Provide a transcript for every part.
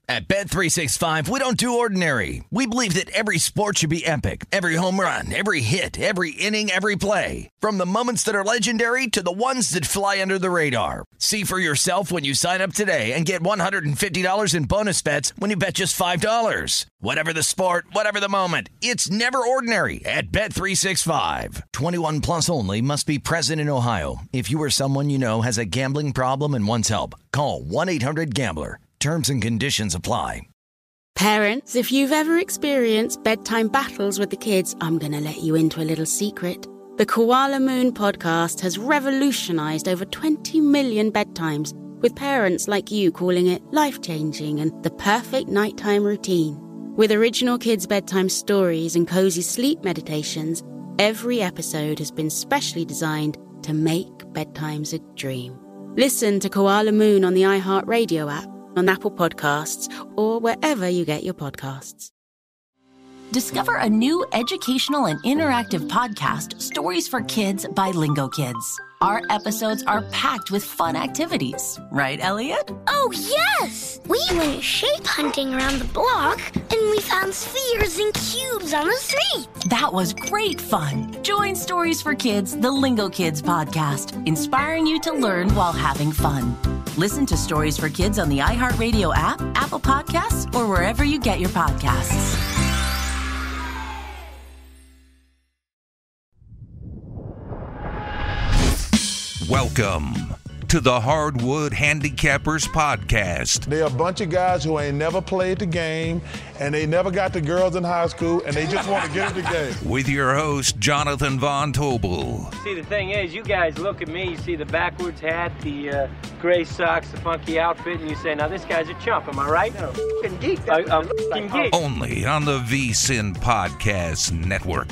At Bet365, we don't do ordinary. We believe that every sport should be epic. Every home run, every hit, every inning, every play. From the moments that are legendary to the ones that fly under the radar. See for yourself when you sign up today and get $150 in bonus bets when you bet just $5. Whatever the sport, whatever the moment, it's never ordinary at Bet365. 21 plus only. Must be present in Ohio. If you or someone you know has a gambling problem and wants help, call 1-800-GAMBLER. Terms and conditions apply. Parents, if you've ever experienced bedtime battles with the kids, I'm going to let you into a little secret. The Koala Moon podcast has revolutionized over 20 million bedtimes, with parents like you calling it life-changing and the perfect nighttime routine. With original kids' bedtime stories and cozy sleep meditations, every episode has been specially designed to make bedtimes a dream. Listen to Koala Moon on the iHeartRadio app, on Apple Podcasts, or wherever you get your podcasts. Discover a new educational and interactive podcast, Stories for Kids by Lingo Kids. Our episodes are packed with fun activities. Right, Elliot? Oh, yes! We went shape hunting around the block, and we found spheres and cubes on the street. That was great fun. Join Stories for Kids, the Lingo Kids podcast, inspiring you to learn while having fun. Listen to Stories for Kids on the iHeartRadio app, Apple Podcasts, or wherever you get your podcasts. Welcome to the Hardwood Handicappers Podcast. They're a bunch of guys who ain't never played the game, and they never got the girls in high school, and they just want to get in the game. With your host, Jonathan Von Tobel. See, the thing is, you guys look at me, you see the backwards hat, the gray socks, the funky outfit, and you say, now this guy's a chump, am I right? No, f***ing geek. I'm f***ing geek. Only on the VSiN Podcast Network.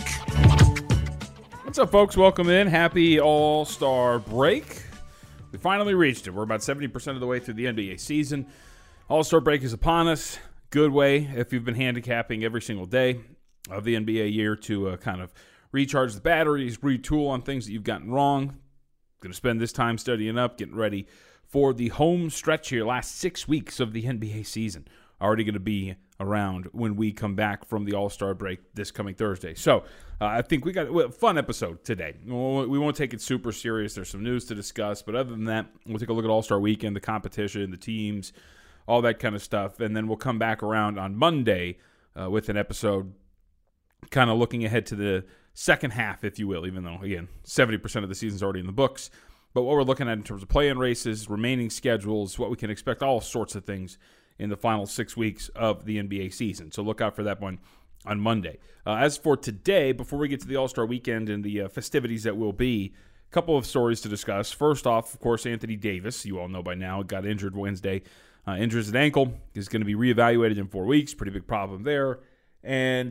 What's up, folks? Welcome in. Happy All-Star break. We finally reached it. We're about 70% of the way through the NBA season. All-Star break is upon us. Good way, if you've been handicapping every single day of the NBA year, to kind of recharge the batteries, retool on things that you've gotten wrong. Going to spend this time studying up, getting ready for the home stretch here, last 6 weeks of the NBA season. Already going to be around when we come back from the All-Star break this coming Thursday. So I think we got a fun episode today. We won't take it super serious. There's some news to discuss, but other than that, we'll take a look at All-Star Weekend, the competition, the teams, all that kind of stuff, and then we'll come back around on Monday with an episode kind of looking ahead to the second half, if you will, even though, again, 70% of the season's already in the books. But what we're looking at in terms of play-in races, remaining schedules, what we can expect, all sorts of things in the final 6 weeks of the NBA season. So look out for that one on Monday. As for today, before we get to the All-Star Weekend and the festivities that will be, a couple of stories to discuss. First off, of course, Anthony Davis, you all know by now, got injured Wednesday. Injures an ankle. Is going to be reevaluated in 4 weeks. Pretty big problem there. And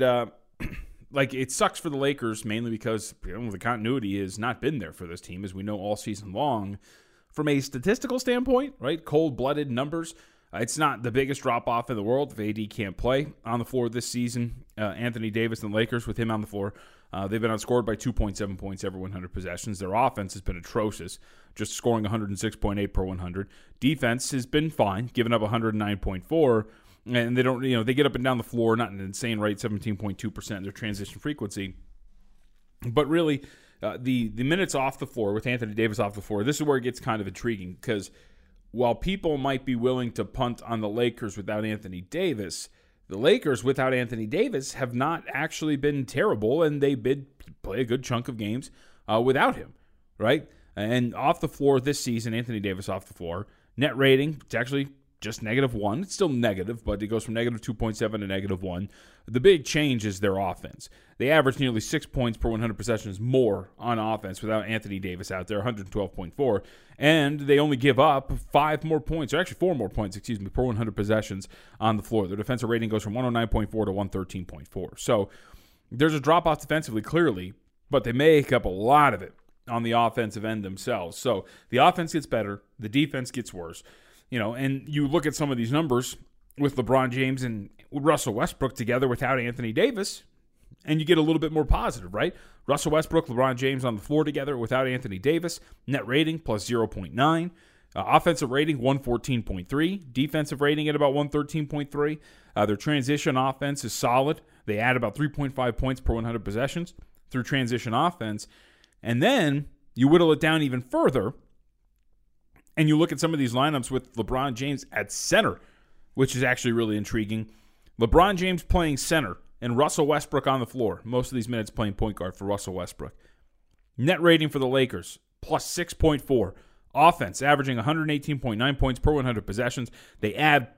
it sucks for the Lakers, mainly because the continuity has not been there for this team, as we know all season long. From a statistical standpoint, right, cold-blooded numbers, it's not the biggest drop-off in the world if AD can't play on the floor this season. Anthony Davis and the Lakers, with him on the floor, they've been outscored by 2.7 points every 100 possessions. Their offense has been atrocious, just scoring 106.8 per 100. Defense has been fine, giving up 109.4, and they don't, they get up and down the floor, not an insane rate, 17.2% their transition frequency. But really, the minutes off the floor, with Anthony Davis off the floor, this is where it gets kind of intriguing, because while people might be willing to punt on the Lakers without Anthony Davis, the Lakers without Anthony Davis have not actually been terrible, and they did play a good chunk of games without him, right? And off the floor this season, Anthony Davis off the floor, net rating, it's actually just -1. It's still negative, but it goes from -2.7 to -1. The big change is their offense. They average nearly 6 points per 100 possessions more on offense without Anthony Davis out there, 112.4. And they only give up 4 more points, per 100 possessions on the floor. Their defensive rating goes from 109.4 to 113.4. So there's a drop-off defensively, clearly, but they make up a lot of it on the offensive end themselves. So the offense gets better, the defense gets worse. And you look at some of these numbers with LeBron James and Russell Westbrook together without Anthony Davis, and you get a little bit more positive, right? Russell Westbrook, LeBron James on the floor together without Anthony Davis, net rating plus 0.9. Offensive rating, 114.3. Defensive rating at about 113.3. Their transition offense is solid. They add about 3.5 points per 100 possessions through transition offense. And then you whittle it down even further, and you look at some of these lineups with LeBron James at center, which is actually really intriguing. LeBron James playing center and Russell Westbrook on the floor. Most of these minutes playing point guard for Russell Westbrook. Net rating for the Lakers, plus 6.4. Offense, averaging 118.9 points per 100 possessions. They add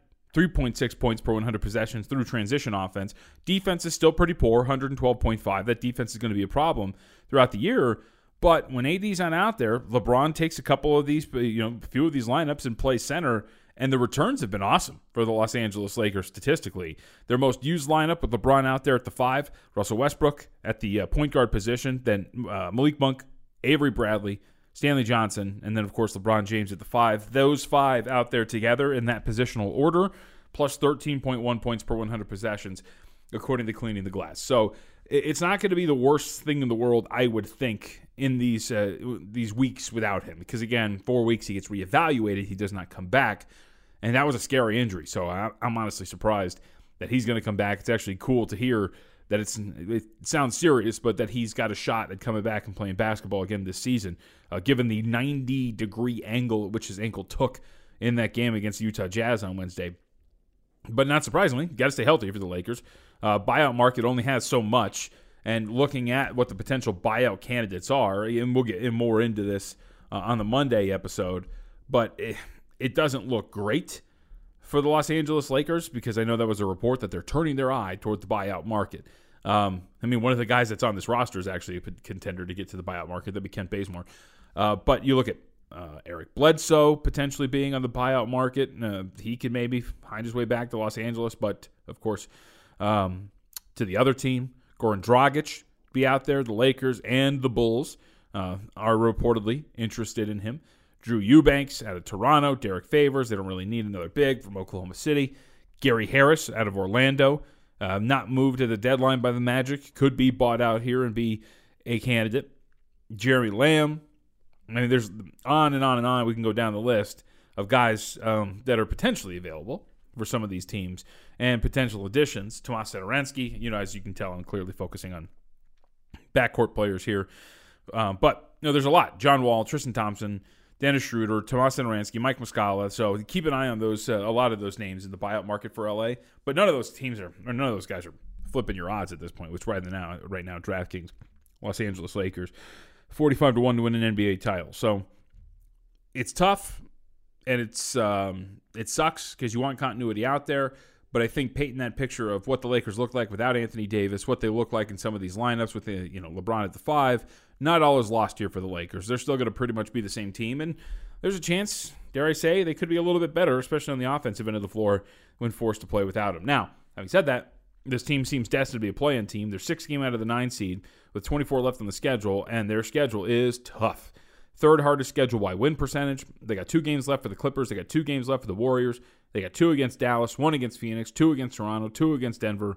3.6 points per 100 possessions through transition offense. Defense is still pretty poor, 112.5. That defense is going to be a problem throughout the year. But when AD's not out there, LeBron takes a couple of these, a few of these lineups and plays center, and the returns have been awesome for the Los Angeles Lakers statistically. Their most used lineup with LeBron out there at the 5, Russell Westbrook at the point guard position, then Malik Monk, Avery Bradley, Stanley Johnson, and then, of course, LeBron James at the 5. Those 5 out there together in that positional order, plus 13.1 points per 100 possessions, according to Cleaning the Glass. So it's not going to be the worst thing in the world, I would think, in these weeks without him. Because, again, 4 weeks he gets reevaluated. He does not come back. And that was a scary injury. So I'm honestly surprised that he's going to come back. It's actually cool to hear that it sounds serious, but that he's got a shot at coming back and playing basketball again this season, given the 90-degree angle at which his ankle took in that game against the Utah Jazz on Wednesday. But not surprisingly, got to stay healthy for the Lakers. Buyout market only has so much, and looking at what the potential buyout candidates are, and we'll get more into this on the Monday episode, but it doesn't look great for the Los Angeles Lakers, because I know that was a report that they're turning their eye toward the buyout market. One of the guys that's on this roster is actually a contender to get to the buyout market. That'd be Kent Bazemore. But you look at Eric Bledsoe potentially being on the buyout market. He could maybe find his way back to Los Angeles, but of course, to the other team, Goran Dragic be out there. The Lakers and the Bulls are reportedly interested in him. Drew Eubanks out of Toronto. Derek Favors. They don't really need another big from Oklahoma City. Gary Harris out of Orlando. Not moved to the deadline by the Magic. Could be bought out here and be a candidate. Jeremy Lamb. There's on and on and on. We can go down the list of guys that are potentially available for some of these teams and potential additions. Tomas Satoransky, as you can tell, I'm clearly focusing on backcourt players here. But there's a lot. John Wall, Tristan Thompson, Dennis Schroeder, Tomas Satoransky, Mike Muscala. So keep an eye on those. A lot of those names in the buyout market for LA. But none of those guys are flipping your odds at this point. Which right now, DraftKings, Los Angeles Lakers, 45-1 to win an NBA title. So it's tough, and it sucks because you want continuity out there. But I think painting that picture of what the Lakers look like without Anthony Davis, what they look like in some of these lineups with LeBron at the 5, not all is lost here for the Lakers. They're still going to pretty much be the same team, and there's a chance, dare I say, they could be a little bit better, especially on the offensive end of the floor when forced to play without him. Now, having said that, this team seems destined to be a play-in team. They're 6 games out of the 9 seed with 24 left on the schedule, and their schedule is tough. Third hardest schedule by win percentage. They got 2 games left for the Clippers. They got 2 games left for the Warriors. They got 2 against Dallas, 1 against Phoenix, 2 against Toronto, 2 against Denver.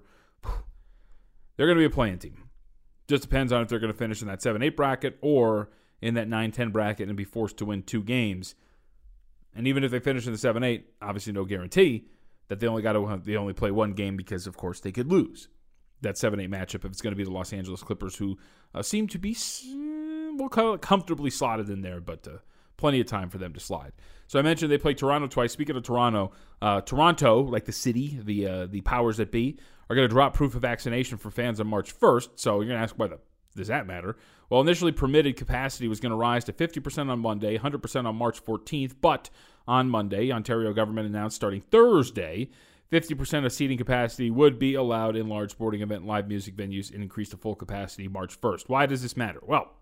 They're going to be a play-in team. Just depends on if they're going to finish in that 7-8 bracket or in that 9-10 bracket and be forced to win 2 games. And even if they finish in the 7-8, obviously no guarantee that they only play 1 game because, of course, they could lose that 7-8 matchup if it's going to be the Los Angeles Clippers, who seem to be comfortably slotted in there, but plenty of time for them to slide. So I mentioned they play Toronto twice. Speaking of Toronto, Toronto, like the city, the powers that be, are going to drop proof of vaccination for fans on March 1st. So you're going to ask, why does that matter? Well, initially permitted capacity was going to rise to 50% on Monday, 100% on March 14th, but on Monday, Ontario government announced starting Thursday, 50% of seating capacity would be allowed in large sporting event, live music venues, and increase to full capacity March 1st. Why does this matter? Well,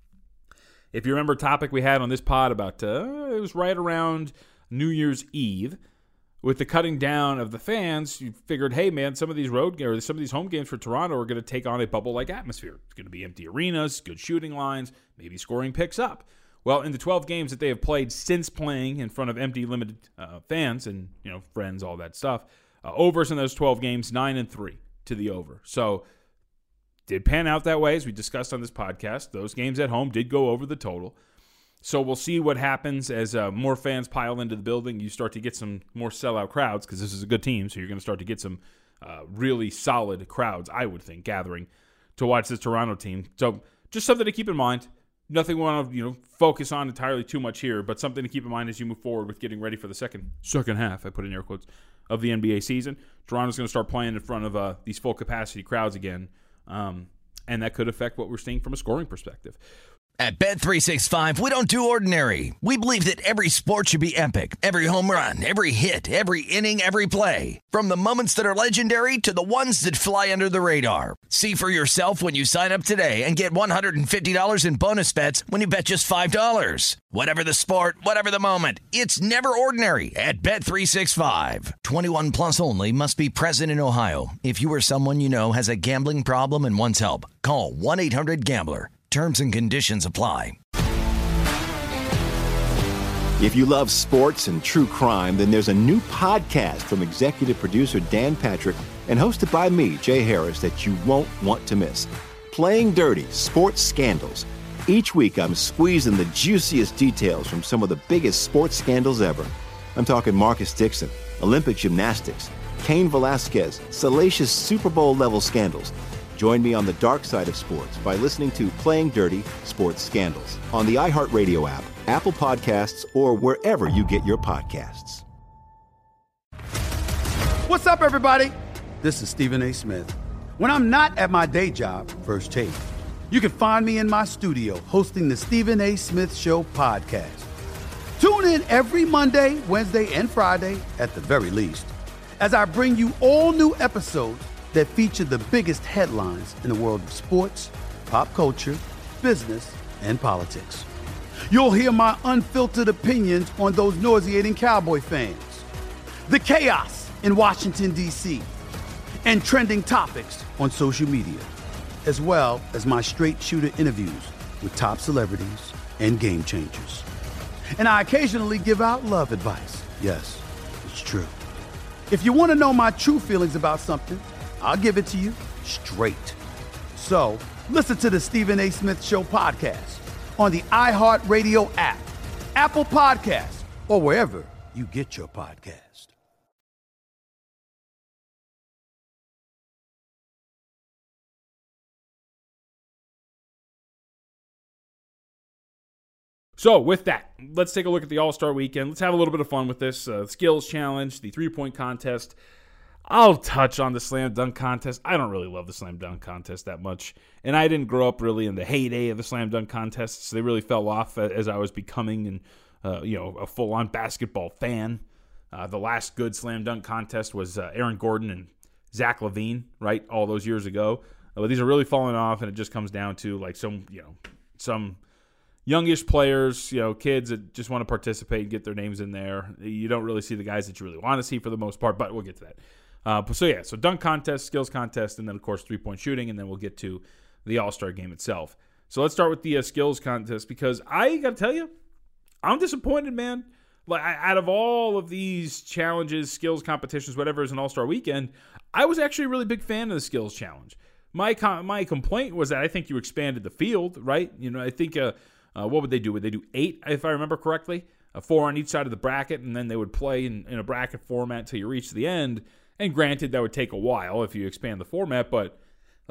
if you remember a topic we had on this pod about, it was right around New Year's Eve, with the cutting down of the fans, you figured, hey man, some of these home games for Toronto are going to take on a bubble-like atmosphere. It's going to be empty arenas, good shooting lines, maybe scoring picks up. Well, in the 12 games that they have played since playing in front of empty, limited fans and friends, all that stuff, overs in those 12 games, 9-3 to the over. So did pan out that way, as we discussed on this podcast. Those games at home did go over the total. So we'll see what happens as more fans pile into the building. You start to get some more sellout crowds because this is a good team, so you're going to start to get some really solid crowds, I would think, gathering to watch this Toronto team. So just something to keep in mind. Nothing we want to focus on entirely too much here, but something to keep in mind as you move forward with getting ready for the second half, I put in air quotes, of the NBA season. Toronto's going to start playing in front of these full capacity crowds again, and that could affect what we're seeing from a scoring perspective. At Bet365, we don't do ordinary. We believe that every sport should be epic. Every home run, every hit, every inning, every play. From the moments that are legendary to the ones that fly under the radar. See for yourself when you sign up today and get $150 in bonus bets when you bet just $5. Whatever the sport, whatever the moment, it's never ordinary at Bet365. 21 plus only. Must be present in Ohio. If you or someone you know has a gambling problem and wants help, call 1-800-GAMBLER. Terms and conditions apply. If you love sports and true crime, then there's a new podcast from executive producer Dan Patrick and hosted by me, Jay Harris, that you won't want to miss. Playing Dirty: Sports Scandals. Each week, I'm squeezing the juiciest details from some of the biggest sports scandals ever. I'm talking Marcus Dixon, Olympic gymnastics, Cain Velasquez, salacious Super Bowl-level scandals. Join me on the dark side of sports by listening to Playing Dirty: Sports Scandals on the iHeartRadio app, Apple Podcasts, or wherever you get your podcasts. What's up, everybody? This is Stephen A. Smith. When I'm not at my day job, First Take, you can find me in my studio hosting the Stephen A. Smith Show podcast. Tune in every Monday, Wednesday, and Friday, at the very least, as I bring you all new episodes that feature the biggest headlines in the world of sports, pop culture, business, and politics. You'll hear my unfiltered opinions on those nauseating Cowboy fans, the chaos in Washington, D.C., and trending topics on social media, as well as my straight shooter interviews with top celebrities and game changers. And I occasionally give out love advice. Yes, it's true. If you want to know my true feelings about something, I'll give it to you straight. So, listen to the Stephen A. Smith Show podcast on the iHeartRadio app, Apple Podcasts, or wherever you get your podcast. So, with that, let's take a look at the All-Star Weekend. Let's have a little bit of fun with this. Skills Challenge, the three-point contest. I'll touch on the slam dunk contest. I don't really love the slam dunk contest that much. And I didn't grow up really in the heyday of the slam dunk contests. They really fell off as I was becoming a full-on basketball fan. The last good slam dunk contest was Aaron Gordon and Zach LaVine, right, all those years ago. But these are really falling off, and it just comes down to like some youngish players, kids that just want to participate and get their names in there. You don't really see the guys that you really want to see for the most part, but we'll get to that. So dunk contest, skills contest, and then, of course, three-point shooting, and then we'll get to the All-Star game itself. So let's start with the skills contest because I got to tell you, I'm disappointed, man. Like, out of all of these challenges, skills competitions, whatever is an All-Star weekend, I was actually a really big fan of the skills challenge. My complaint was that I think you expanded the field, right? I think what would they do? Would they do 8, if I remember correctly? 4 on each side of the bracket, and then they would play in a bracket format until you reach the end. And granted, that would take a while if you expand the format, but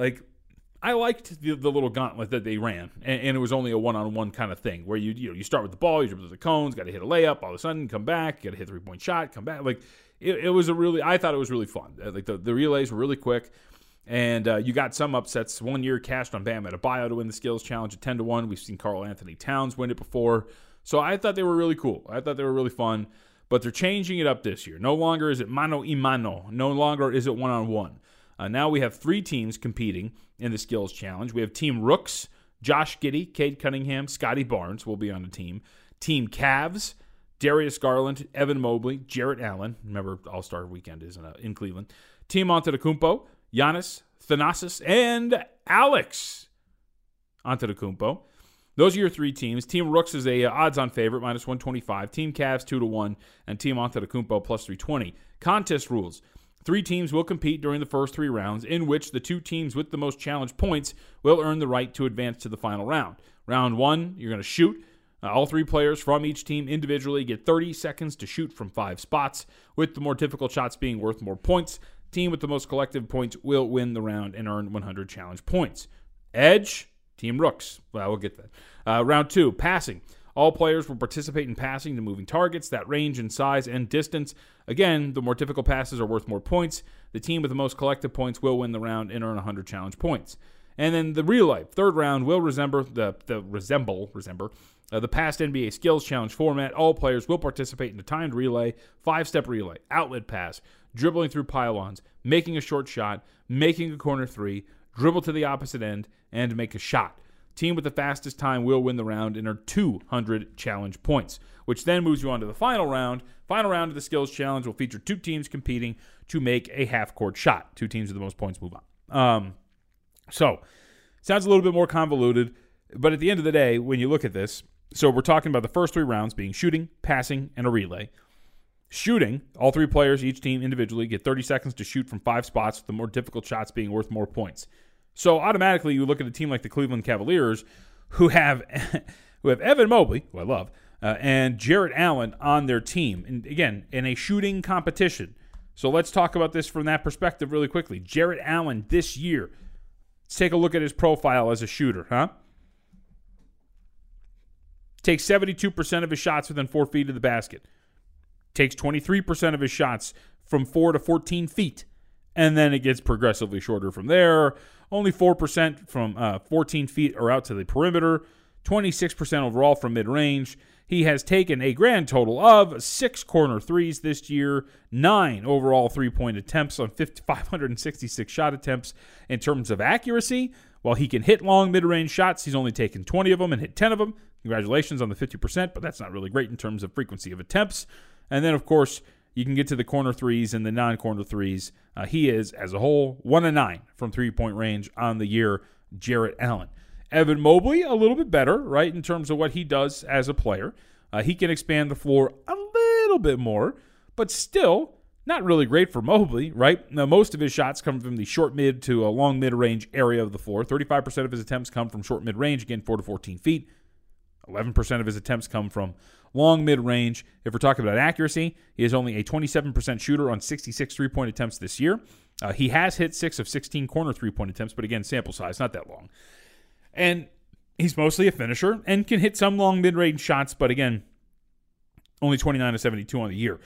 I liked the little gauntlet that they ran, and it was only a one-on-one kind of thing where you start with the ball, you jump to the cones, got to hit a layup, all of a sudden come back, got to hit a 3-point shot, come back. It was I thought it was really fun. The relays were really quick, and you got some upsets. One year cashed on Bam Adebayo to win the skills challenge at 10-1. We've seen Karl Anthony Towns win it before, so I thought they were really cool. I thought they were really fun. But they're changing it up this year. No longer is it mano y mano. No longer is it one-on-one. Now we have 3 teams competing in the Skills Challenge. We have Team Rooks, Josh Giddey, Cade Cunningham, Scotty Barnes will be on the team. Team Cavs, Darius Garland, Evan Mobley, Jarrett Allen. Remember, All-Star Weekend is in Cleveland. Team Antetokounmpo, Giannis, Thanasis, and Alex Antetokounmpo. Those are your 3 teams. Team Rooks is a odds-on favorite, -125. Team Cavs, 2-1. And Team Antetokounmpo, +320. Contest rules. 3 teams will compete during the first 3 rounds, in which the 2 teams with the most challenge points will earn the right to advance to the final round. Round 1, you're going to shoot. All three players from each team individually get 30 seconds to shoot from 5 spots, with the more difficult shots being worth more points. Team with the most collective points will win the round and earn 100 challenge points. Edge, Team Rooks. Well, we'll get that. Round 2, passing. All players will participate in passing to moving targets that range in size and distance. Again, the more difficult passes are worth more points. The team with the most collective points will win the round and earn 100 challenge points. And then the relay, third round, will resemble the past NBA Skills Challenge format. All players will participate in a timed relay, 5-step relay, outlet pass, dribbling through pylons, making a short shot, making a corner three, dribble to the opposite end, and make a shot. Team with the fastest time will win the round and earn 200 challenge points, which then moves you on to the final round. Final round of the Skills Challenge will feature 2 teams competing to make a half-court shot. 2 teams with the most points move on. So, sounds a little bit more convoluted, but at the end of the day, when you look at this, so we're talking about the first 3 rounds being shooting, passing, and a relay. Shooting, all 3 players, each team individually, get 30 seconds to shoot from 5 spots, with the more difficult shots being worth more points. So automatically, you look at a team like the Cleveland Cavaliers, who have Evan Mobley, who I love, and Jarrett Allen on their team. And again, in a shooting competition. So let's talk about this from that perspective really quickly. Jarrett Allen this year, let's take a look at his profile as a shooter, Takes 72% of his shots within 4 feet of the basket. Takes 23% of his shots from 4 to 14 feet. And then it gets progressively shorter from there. Only 4% from 14 feet or out to the perimeter. 26% overall from mid-range. He has taken a grand total of 6 corner threes this year, 9 overall three-point attempts on 566 shot attempts. In terms of accuracy, while he can hit long mid-range shots, he's only taken 20 of them and hit 10 of them. Congratulations on the 50%, but that's not really great in terms of frequency of attempts. And then, of course, you can get to the corner threes and the non-corner threes. He is, as a whole, 1-9 from three-point range on the year, Jarrett Allen. Evan Mobley, a little bit better, right, in terms of what he does as a player. He can expand the floor a little bit more, but still not really great for Mobley, right? Now, most of his shots come from the short mid to a long mid-range area of the floor. 35% of his attempts come from short mid-range, again, 4 to 14 feet. 11% of his attempts come from long mid-range. If we're talking about accuracy, he is only a 27% shooter on 66 three-point attempts this year. He has hit 6 of 16 corner three-point attempts, but again, sample size, not that long. And he's mostly a finisher and can hit some long mid-range shots, but again, only 29 of 72 on the year.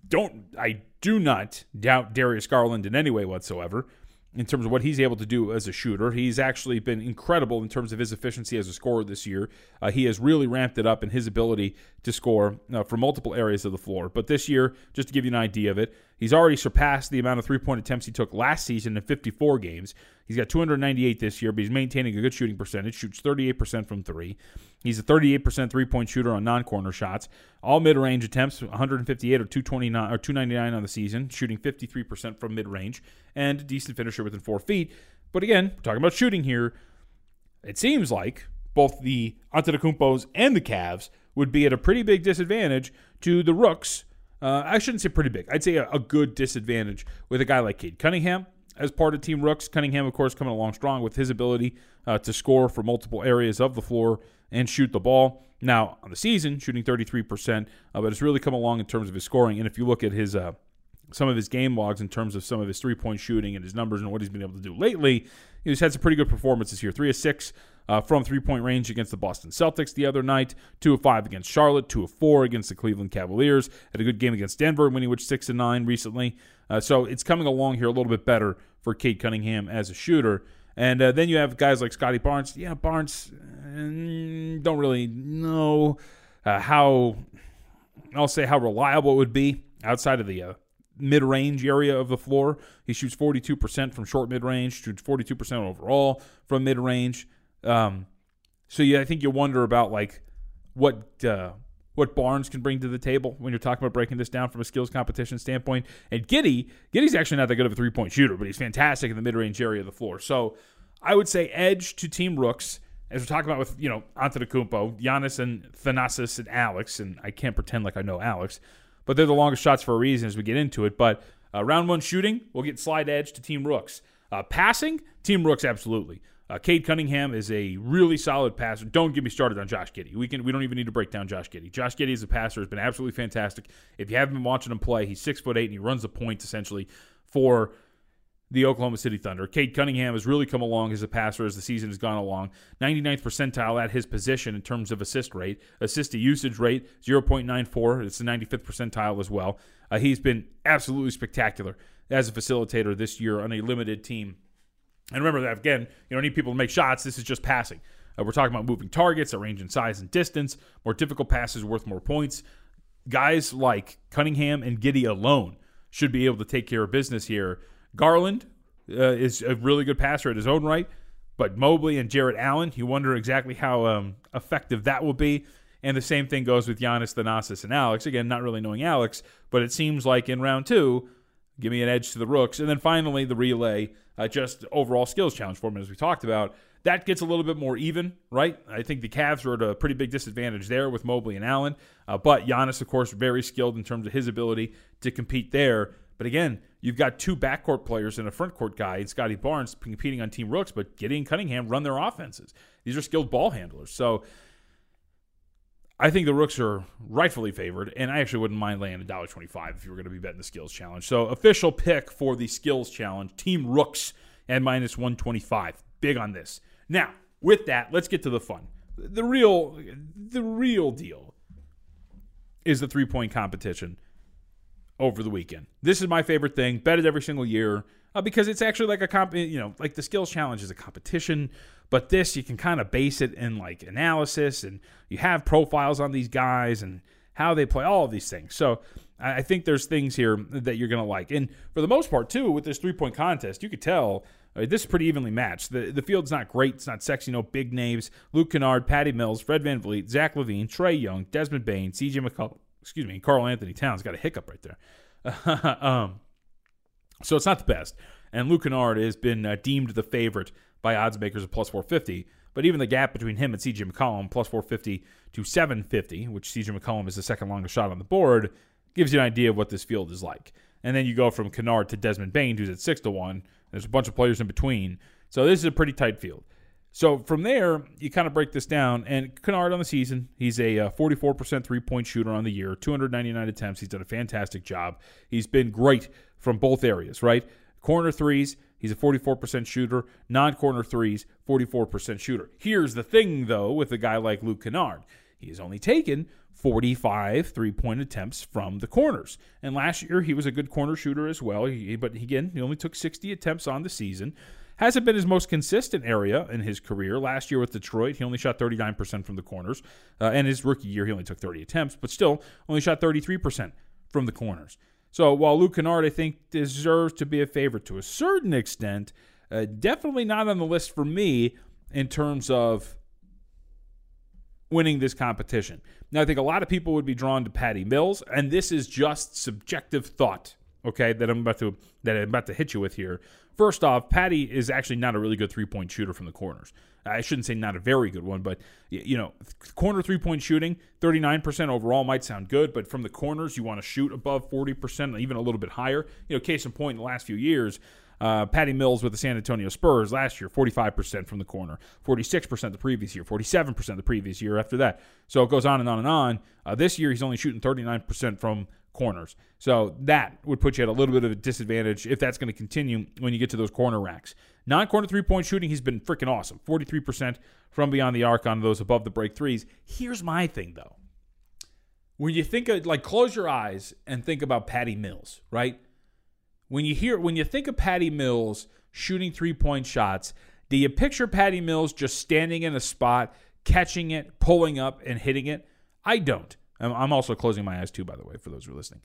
I do not doubt Darius Garland in any way whatsoever in terms of what he's able to do as a shooter. He's actually been incredible in terms of his efficiency as a scorer this year. He has really ramped it up in his ability to score from multiple areas of the floor. But this year, just to give you an idea of it, he's already surpassed the amount of three-point attempts he took last season in 54 games. He's got 298 this year, but he's maintaining a good shooting percentage, shoots 38% from 3. He's a 38% three-point shooter on non-corner shots. All mid-range attempts, 158 or 229 or 299 on the season, shooting 53% from mid-range, and a decent finisher within 4 feet. But again, we're talking about shooting here. It seems like both the Antetokounmpos and the Cavs would be at a pretty big disadvantage to the Rooks. I shouldn't say pretty big. I'd say a good disadvantage with a guy like Cade Cunningham as part of Team Rooks. Cunningham, of course, coming along strong with his ability to score from multiple areas of the floor and shoot the ball. Now, on the season, shooting 33%, but it's really come along in terms of his scoring. And if you look at his some of his game logs in terms of some of his three-point shooting and his numbers and what he's been able to do lately, he's had some pretty good performances here. 3 of 6 from three-point range against the Boston Celtics the other night, 2 of 5 against Charlotte, 2 of 4 against the Cleveland Cavaliers. Had a good game against Denver, winning which 6 of 9 recently. So it's coming along here a little bit better for Cade Cunningham as a shooter. And then you have guys like Scotty Barnes. Yeah, Barnes, don't really know how reliable it would be outside of the mid-range area of the floor. He shoots 42% from short mid-range, shoots 42% overall from mid-range. So yeah, I think you wonder about like what Barnes can bring to the table when you're talking about breaking this down from a skills competition standpoint. And Giddey's actually not that good of a three-point shooter, but he's fantastic in the mid-range area of the floor. So I would say edge to Team Rooks, as we're talking about with, Antetokounmpo, Giannis and Thanasis and Alex, and I can't pretend like I know Alex, but they're the longest shots for a reason as we get into it. But round one shooting, we'll get slide edge to Team Rooks. Passing, Team Rooks absolutely. Cade Cunningham is a really solid passer. Don't get me started on Josh Giddey. We don't even need to break down Josh Giddey. Josh Giddey as a passer has been absolutely fantastic. If you haven't been watching him play, he's 6'8", and he runs the point essentially for the Oklahoma City Thunder. Cade Cunningham has really come along as a passer as the season has gone along. 99th percentile at his position in terms of assist rate. Assist to usage rate, 0.94. It's the 95th percentile as well. He's been absolutely spectacular as a facilitator this year on a limited team. And remember that, again, you don't need people to make shots. This is just passing. We're talking about moving targets, a range in size and distance. More difficult passes worth more points. Guys like Cunningham and Giddey alone should be able to take care of business here. Garland is a really good passer at his own right, but Mobley and Jarrett Allen, you wonder exactly how effective that will be. And the same thing goes with Giannis, Thanasis, and Alex. Again, not really knowing Alex, but it seems like in round 2, give me an edge to the Rooks. And then finally, the relay, just overall skills challenge for him, as we talked about. That gets a little bit more even, right? I think the Cavs are at a pretty big disadvantage there with Mobley and Allen. But Giannis, of course, very skilled in terms of his ability to compete there. But again, you've got two backcourt players and a frontcourt guy in Scotty Barnes competing on Team Rooks, but Giddey and Cunningham run their offenses. These are skilled ball handlers. So I think the Rooks are rightfully favored, and I actually wouldn't mind laying $1.25 if you were going to be betting the skills challenge. So official pick for the skills challenge, Team Rooks at -125. Big on this. Now, with that, let's get to the fun. The real deal is the three-point competition over the weekend. This is my favorite thing. Bet it every single year because it's actually like like the skills challenge is a competition, but this you can kind of base it in like analysis, and you have profiles on these guys and how they play, all of these things. So I think there's things here that you're going to like. And for the most part, too, with this three-point contest, you could tell this is pretty evenly matched. The field's not great. It's not sexy. No big names. Luke Kennard, Patty Mills, Fred VanVleet, Zach LaVine, Trae Young, Desmond Bane, CJ McCollum, Karl Anthony Towns. Got a hiccup right there. So it's not the best. And Luke Kennard has been deemed the favorite by odds makers of plus 450. But even the gap between him and CJ McCollum, plus 450 to 750, which CJ McCollum is the second longest shot on the board, gives you an idea of what this field is like. And then you go from Kennard to Desmond Bane, who's at 6-1. There's a bunch of players in between. So this is a pretty tight field. So from there, you kind of break this down. And Kennard on the season, he's a 44% three-point shooter on the year, 299 attempts. He's done a fantastic job. He's been great from both areas, right? Corner threes, he's a 44% shooter. Non-corner threes, 44% shooter. Here's the thing, though, with a guy like Luke Kennard. He has only taken 45 three-point attempts from the corners. And last year, he was a good corner shooter as well. But again, he only took 60 attempts on the season. Hasn't been his most consistent area in his career. Last year with Detroit, he only shot 39% from the corners. And his rookie year, he only took 30 attempts, but still only shot 33% from the corners. So while Luke Kennard, I think, deserves to be a favorite to a certain extent, definitely not on the list for me in terms of winning this competition. Now, I think a lot of people would be drawn to Patty Mills, and this is just subjective thought, okay, that I'm about to hit you with here. First off, Patty is actually not a really good three-point shooter from the corners. I shouldn't say not a very good one, but, corner three-point shooting, 39% overall might sound good, but from the corners, you want to shoot above 40%, even a little bit higher. Case in point, in the last few years, Patty Mills with the San Antonio Spurs last year, 45% from the corner, 46% the previous year, 47% the previous year after that. So it goes on and on and on. This year, he's only shooting 39% from corners. So that would put you at a little bit of a disadvantage if that's going to continue when you get to those corner racks. Non-corner three-point shooting, he's been freaking awesome. 43% from beyond the arc on those above the break threes. Here's my thing, though. When you think of, close your eyes and think about Patty Mills, right? When you think of Patty Mills shooting three-point shots, do you picture Patty Mills just standing in a spot, catching it, pulling up, and hitting it? I don't. I'm also closing my eyes too, by the way, for those who are listening.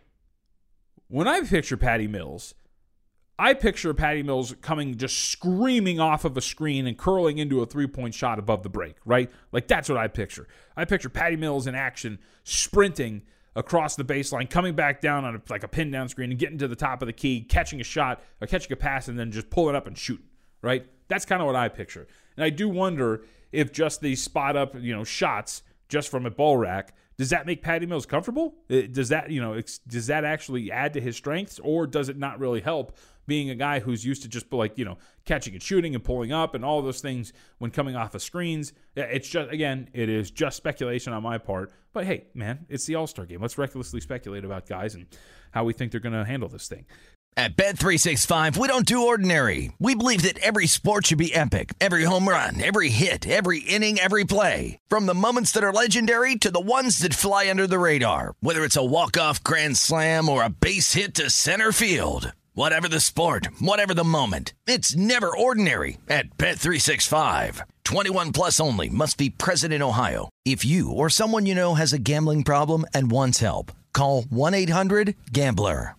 When I picture Patty Mills, I picture Patty Mills coming just screaming off of a screen and curling into a three-point shot above the break, right? That's what I picture. I picture Patty Mills in action, sprinting across the baseline, coming back down on a pin-down screen and getting to the top of the key, catching a shot, or catching a pass, and then just pulling up and shooting, right? That's kind of what I picture. And I do wonder if just these spot-up, shots just from a ball rack, does that make Patty Mills comfortable? Does that actually add to his strengths, or does it not really help being a guy who's used to just catching and shooting and pulling up and all those things when coming off of screens. It's just, again, it is just speculation on my part. But hey, man, it's the All-Star game. Let's recklessly speculate about guys and how we think they're going to handle this thing. At Bet365, we don't do ordinary. We believe that every sport should be epic. Every home run, every hit, every inning, every play. From the moments that are legendary to the ones that fly under the radar. Whether it's a walk-off grand slam or a base hit to center field. Whatever the sport, whatever the moment. It's never ordinary at Bet365. 21 plus only. Must be present in Ohio. If you or someone you know has a gambling problem and wants help, call 1-800-GAMBLER.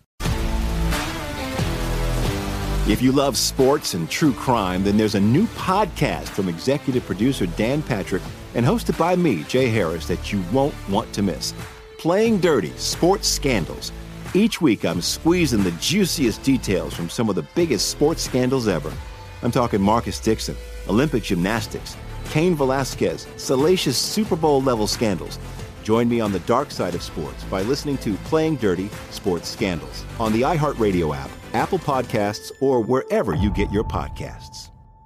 If you love sports and true crime, then there's a new podcast from executive producer Dan Patrick and hosted by me, Jay Harris, that you won't want to miss. Playing Dirty: Sports Scandals. Each week, I'm squeezing the juiciest details from some of the biggest sports scandals ever. I'm talking Marcus Dixon, Olympic gymnastics, Cain Velasquez, salacious Super Bowl-level scandals. Join me on the dark side of sports by listening to Playing Dirty: Sports Scandals on the iHeartRadio app, Apple Podcasts, or wherever you get your podcasts.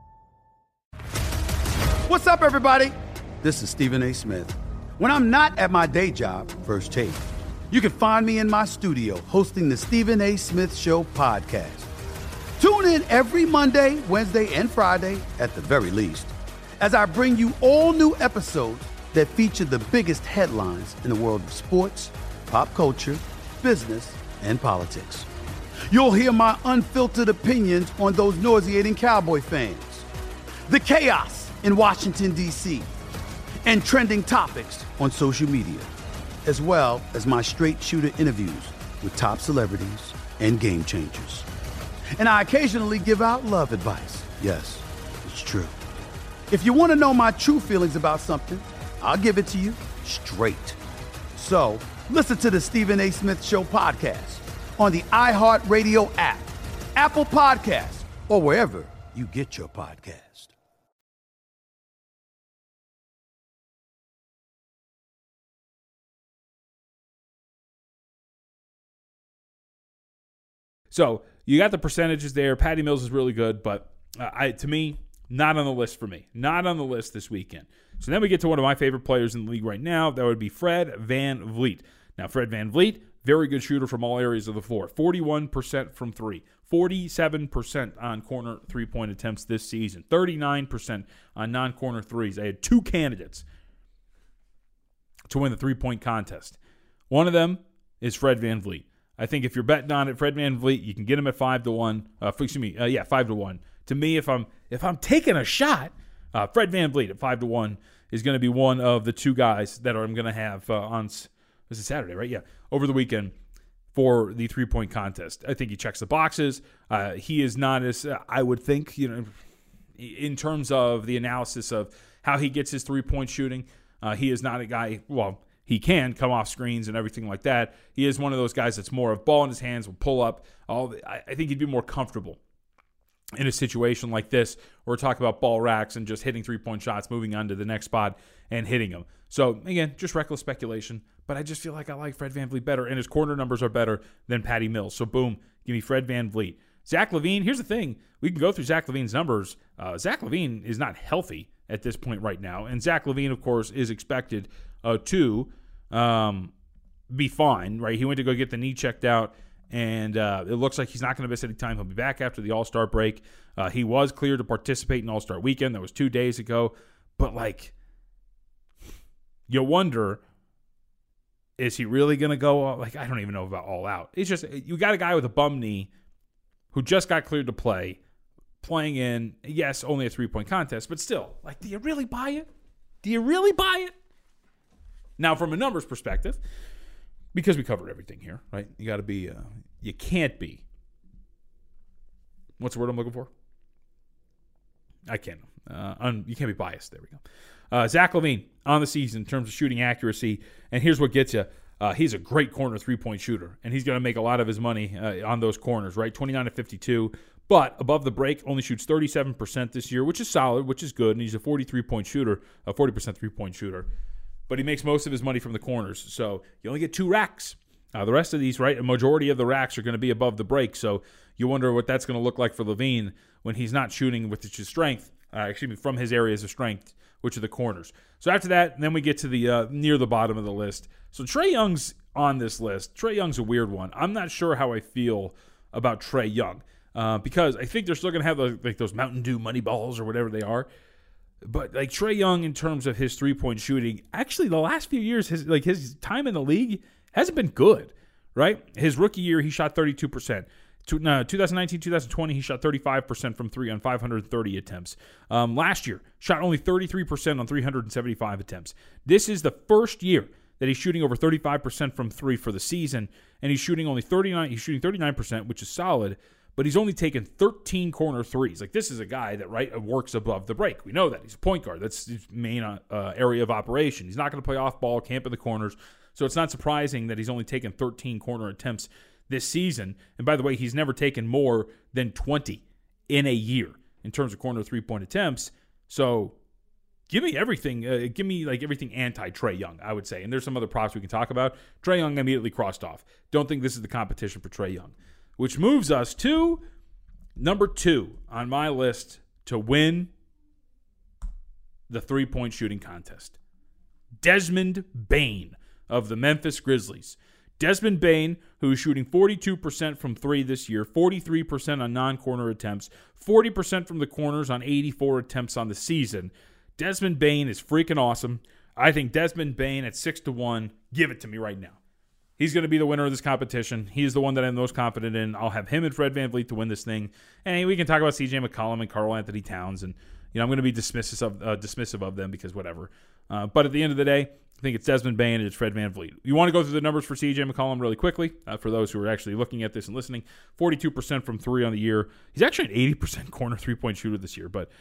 What's up, everybody? This is Stephen A. Smith. When I'm not at my day job, First Take, you can find me in my studio hosting the Stephen A. Smith Show podcast. Tune in every Monday, Wednesday, and Friday, at the very least, as I bring you all new episodes that feature the biggest headlines in the world of sports, pop culture, business, and politics. You'll hear my unfiltered opinions on those nauseating Cowboy fans, the chaos in Washington, D.C., and trending topics on social media, as well as my straight shooter interviews with top celebrities and game changers. And I occasionally give out love advice. Yes, it's true. If you want to know my true feelings about something, I'll give it to you straight. So, listen to the Stephen A. Smith Show podcast on the iHeartRadio app, Apple Podcasts, or wherever you get your podcast. So, you got the percentages there. Patty Mills is really good, but to me, not on the list for me. Not on the list this weekend. So then we get to one of my favorite players in the league right now. That would be Fred VanVleet. Now, Fred VanVleet, very good shooter from all areas of the floor. 41% from three. 47% on corner three-point attempts this season. 39% on non-corner threes. I had two candidates to win the three-point contest. One of them is Fred VanVleet. I think if you're betting on it, Fred VanVleet, you can get him at 5-1. 5-1. To me, if I'm taking a shot, Fred VanVleet at 5-1 is going to be one of the two guys that I'm going to have on. This is Saturday, right? Yeah, over the weekend for the three-point contest. I think he checks the boxes. He is not as I would think, in terms of the analysis of how he gets his three-point shooting. He is not a guy. Well, he can come off screens and everything like that. He is one of those guys that's more of ball in his hands, will pull up. I think he'd be more comfortable in a situation like this where we're talking about ball racks and just hitting three-point shots, moving on to the next spot and hitting them. So, again, just reckless speculation, but I just feel like I like Fred VanVleet better, and his corner numbers are better than Patty Mills. So, boom, give me Fred VanVleet. Zach LaVine, here's the thing. We can go through Zach LaVine's numbers. Zach LaVine is not healthy at this point right now, and Zach LaVine, of course, is expected to be fine, right? He went to go get the knee checked out, and it looks like he's not going to miss any time. He'll be back after the All-Star break. He was cleared to participate in All-Star Weekend. That was 2 days ago. But, you wonder, is he really going to go, I don't even know about all out. It's just, you got a guy with a bum knee who just got cleared to play, playing in, yes, only a three-point contest, but still, do you really buy it? Do you really buy it? Now, from a numbers perspective, because we covered everything here, right? You got to be, you can't be, what's the word I'm looking for? I can't. You can't be biased. There we go. Zach LaVine on the season in terms of shooting accuracy, and here's what gets you. He's a great corner three-point shooter, and he's going to make a lot of his money on those corners, right? 29-52, but above the break only shoots 37% this year, which is solid, which is good, and he's a 43-point shooter, a 40% three-point shooter. But he makes most of his money from the corners, so you only get 2 racks The rest of these, right, a majority of the racks are going to be above the break, so you wonder what that's going to look like for LaVine when he's not shooting with his strength, from his areas of strength, which are the corners. So after that, then we get to the near the bottom of the list. So Trae Young's on this list. Trae Young's a weird one. I'm not sure how I feel about Trae Young because I think they're still going to have like those Mountain Dew money balls or whatever they are. But like Trae Young, in terms of his three-point shooting, actually the last few years, his time in the league hasn't been good, right? His rookie year, he shot 32%. 2019, 2020, he shot 35% from three on 530 attempts. Last year, shot only 33% on 375 attempts. This is the first year that he's shooting over 35% from three for the season, and he's shooting only 39. He's shooting 39%, which is solid, but he's only taken 13 corner threes. Like, this is a guy that works above the break. We know that. He's a point guard. That's his main area of operation. He's not going to play off ball, camp in the corners, so it's not surprising that he's only taken 13 corner attempts this season. And by the way, he's never taken more than 20 in a year in terms of corner three-point attempts. So give me everything. Give me everything anti-Trae Young, I would say. And there's some other props we can talk about. Trae Young immediately crossed off. Don't think this is the competition for Trae Young, which moves us to number 2 on my list to win the three-point shooting contest. Desmond Bane of the Memphis Grizzlies. Desmond Bane, who is shooting 42% from three this year, 43% on non-corner attempts, 40% from the corners on 84 attempts on the season. Desmond Bane is freaking awesome. I think Desmond Bane at 6-1, give it to me right now. He's going to be the winner of this competition. He is the one that I'm most confident in. I'll have him and Fred VanVleet to win this thing. And we can talk about CJ McCollum and Karl Anthony Towns. And I'm going to be dismissive of them because whatever. But at the end of the day, I think it's Desmond Bane and it's Fred VanVleet. You want to go through the numbers for CJ McCollum really quickly for those who are actually looking at this and listening. 42% from three on the year. He's actually an 80% corner three-point shooter this year. But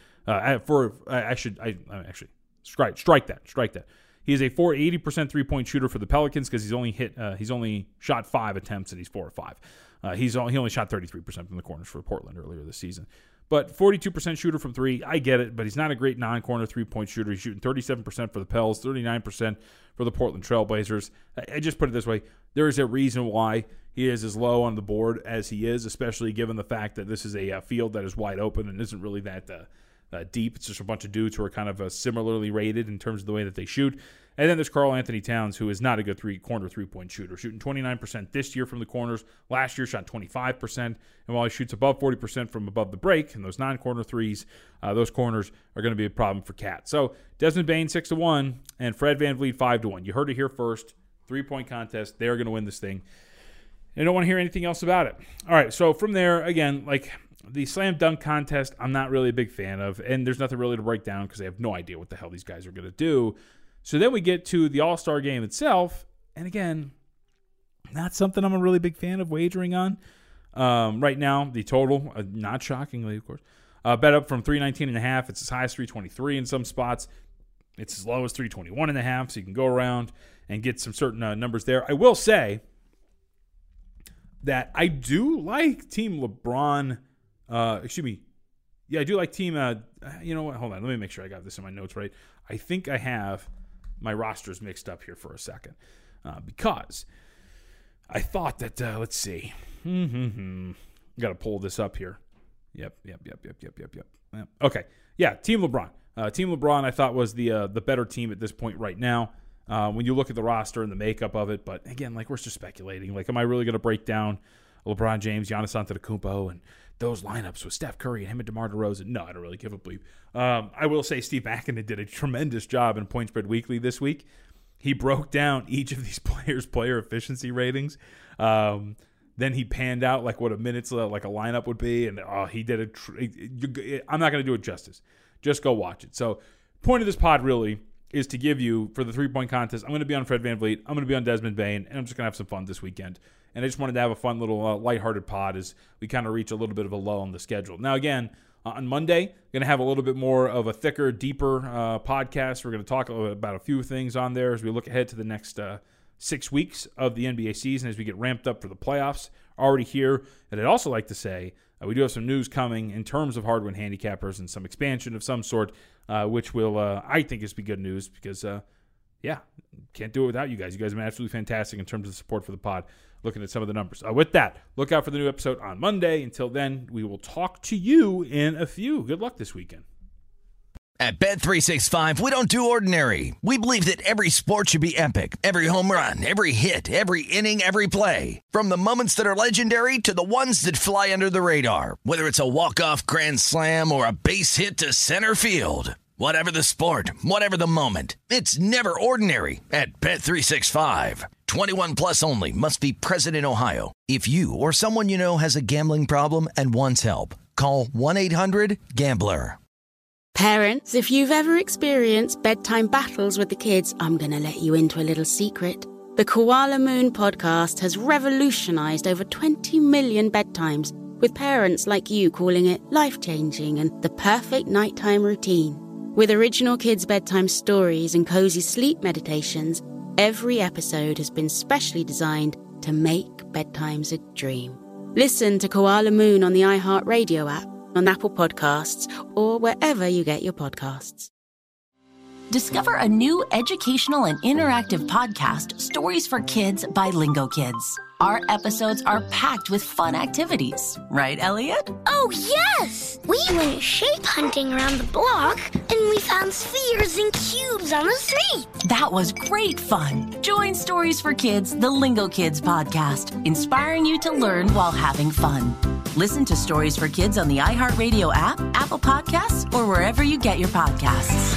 strike that. He is a 80% three-point shooter for the Pelicans because he's only shot 5 attempts and he's 4 of 5. He only shot 33% from the corners for Portland earlier this season. But 42% shooter from three, I get it, but he's not a great non-corner three-point shooter. He's shooting 37% for the Pels, 39% for the Portland Trailblazers. I just put it this way. There is a reason why he is as low on the board as he is, especially given the fact that this is a field that is wide open and isn't really that deep. It's just a bunch of dudes who are kind of similarly rated in terms of the way that they shoot. And then there's Karl Anthony Towns, who is not a good corner three-point shooter, shooting 29% this year from the corners. Last year shot 25%. And while he shoots above 40% from above the break and those non-corner threes, those corners are going to be a problem for Cat. So Desmond Bane 6-1 and Fred VanVleet 5-1. You heard it here first. 3-point contest. They're going to win this thing. And I don't want to hear anything else about it. All right, so from there, again, the slam dunk contest, I'm not really a big fan of, and there's nothing really to break down because I have no idea what the hell these guys are going to do. So then we get to the All-Star game itself, and again, not something I'm a really big fan of wagering on. Right now, the total, not shockingly, of course, bet up from 319.5. It's as high as 323 in some spots. It's as low as 321.5, so you can go around and get some certain numbers there. I will say that I do like Team LeBron. I do like Team. You know what? Hold on. Let me make sure I got this in my notes right. I think I have my rosters mixed up here for a second because I thought that. Let's see. Got to pull this up here. Yep. Okay. Yeah. Team LeBron. Team LeBron, I thought was the better team at this point right now. When you look at the roster and the makeup of it, but again, we're just speculating. Am I really going to break down LeBron James, Giannis Antetokounmpo, and those lineups with Steph Curry and him and DeMar DeRozan? No, I don't really give a bleep. I will say Steve Mackinnon did a tremendous job in Point Spread Weekly this week. He broke down each of these players' player efficiency ratings. Then he panned out what a minute's a lineup would be, and he did I'm not going to do it justice. Just go watch it. So, point of this pod really is to give you, for the three-point contest, I'm going to be on Fred VanVleet, I'm going to be on Desmond Bane, and I'm just going to have some fun this weekend. And I just wanted to have a fun little lighthearted pod as we kind of reach a little bit of a lull on the schedule. Now, again, on Monday, going to have a little bit more of a thicker, deeper podcast. We're going to talk about a few things on there as we look ahead to the next 6 weeks of the NBA season as we get ramped up for the playoffs already here. And I'd also like to say we do have some news coming in terms of hard-win handicappers and some expansion of some sort, which will, I think, is be good news because, can't do it without you guys. You guys have been absolutely fantastic in terms of support for the pod, looking at some of the numbers. With that, look out for the new episode on Monday. Until then, we will talk to you in a few. Good luck this weekend. At Bet365, we don't do ordinary. We believe that every sport should be epic. Every home run, every hit, every inning, every play. From the moments that are legendary to the ones that fly under the radar. Whether it's a walk-off grand slam or a base hit to center field. Whatever the sport, whatever the moment. It's never ordinary at Bet365. 21 plus only. Must be present in Ohio. If you or someone you know has a gambling problem and wants help, call 1-800-GAMBLER. Parents, if you've ever experienced bedtime battles with the kids, I'm going to let you into a little secret. The Koala Moon podcast has revolutionized over 20 million bedtimes, with parents like you calling it life-changing and the perfect nighttime routine. With original kids' bedtime stories and cozy sleep meditations, every episode has been specially designed to make bedtimes a dream. Listen to Koala Moon on the iHeartRadio app, on Apple Podcasts, or wherever you get your podcasts. Discover a new educational and interactive podcast, Stories for Kids by Lingo Kids. Our episodes are packed with fun activities. Right, Elliot? Oh, yes! We went shape hunting around the block, and we found spheres and cubes on the street. That was great fun. Join Stories for Kids, the Lingo Kids podcast, inspiring you to learn while having fun. Listen to Stories for Kids on the iHeartRadio app, Apple Podcasts, or wherever you get your podcasts.